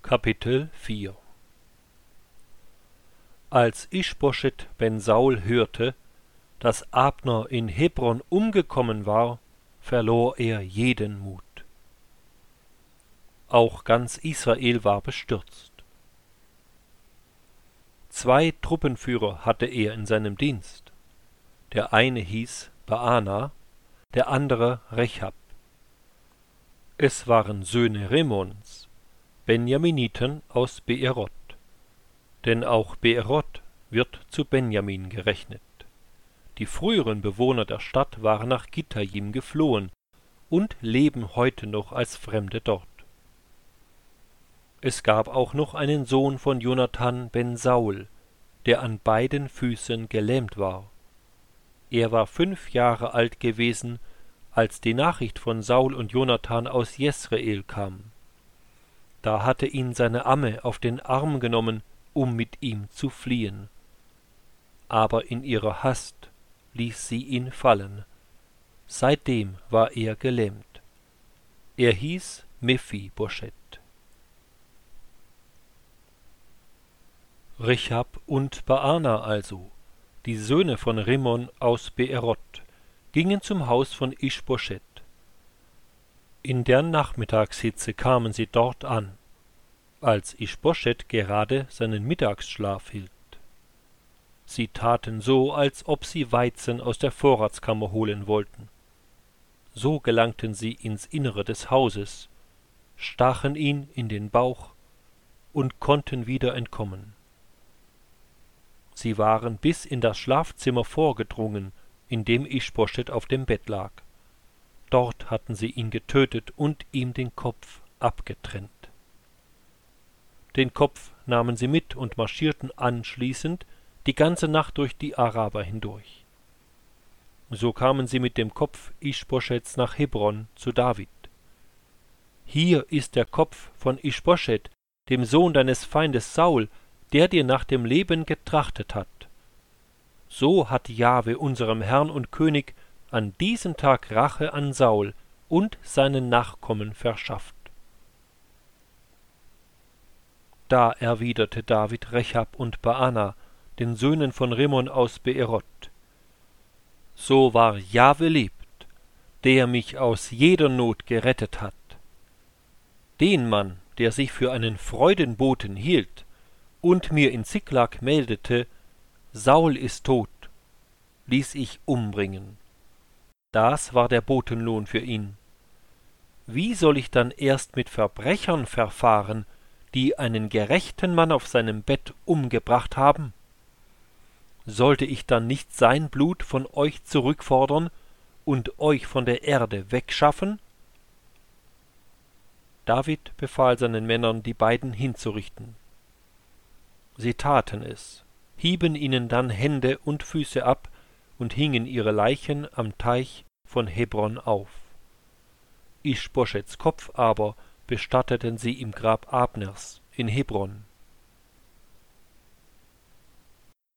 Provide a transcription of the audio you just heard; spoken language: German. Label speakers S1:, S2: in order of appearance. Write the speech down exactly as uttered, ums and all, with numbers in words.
S1: Kapitel vier Als Ischboschet ben Saul hörte, dass Abner in Hebron umgekommen war, verlor er jeden Mut. Auch ganz Israel war bestürzt. Zwei Truppenführer hatte er in seinem Dienst. Der eine hieß Baana, der andere Rechab. Es waren Söhne Rimmons, Benjaminiten aus Beeroth, denn auch Beeroth wird zu Benjamin gerechnet. Die früheren Bewohner der Stadt waren nach Gittajim geflohen und leben heute noch als Fremde dort. Es gab auch noch einen Sohn von Jonathan ben Saul, der an beiden Füßen gelähmt war. Er war fünf Jahre alt gewesen, als die Nachricht von Saul und Jonathan aus Jesreel kam. Da hatte ihn seine Amme auf den Arm genommen, um mit ihm zu fliehen. Aber in ihrer Hast ließ sie ihn fallen. Seitdem war er gelähmt. Er hieß Mephiboscheth. Rechab und Baana also, die Söhne von Rimmon aus Beeroth, gingen zum Haus von Ischboschet. In der Nachmittagshitze kamen sie dort an, als Ischboschet gerade seinen Mittagsschlaf hielt. Sie taten so, als ob sie Weizen aus der Vorratskammer holen wollten. So gelangten sie ins Innere des Hauses, stachen ihn in den Bauch und konnten wieder entkommen. Sie waren bis in das Schlafzimmer vorgedrungen, in dem Ischboschet auf dem Bett lag. Dort hatten sie ihn getötet und ihm den Kopf abgetrennt. Den Kopf nahmen sie mit und marschierten anschließend die ganze Nacht durch die Araber hindurch. So kamen sie mit dem Kopf Ischboschets nach Hebron zu David. »Hier ist der Kopf von Ischboschet, dem Sohn deines Feindes Saul, der dir nach dem Leben getrachtet hat. So hat Jahwe unserem Herrn und König an diesem Tag Rache an Saul und seinen Nachkommen verschafft.« Da erwiderte David Rechab und Baana, den Söhnen von Rimmon aus Beeroth: »So wahr Jahwe lebt, der mich aus jeder Not gerettet hat. Den Mann, der sich für einen Freudenboten hielt und mir in Ziklag meldete, Saul ist tot, ließ ich umbringen. Das war der Botenlohn für ihn. Wie soll ich dann erst mit Verbrechern verfahren, die einen gerechten Mann auf seinem Bett umgebracht haben? Sollte ich dann nicht sein Blut von euch zurückfordern und euch von der Erde wegschaffen?« David befahl seinen Männern, die beiden hinzurichten. Sie taten es, hieben ihnen dann Hände und Füße ab und hingen ihre Leichen am Teich von Hebron auf. Ischboschets Kopf aber bestatteten sie im Grab Abners in Hebron.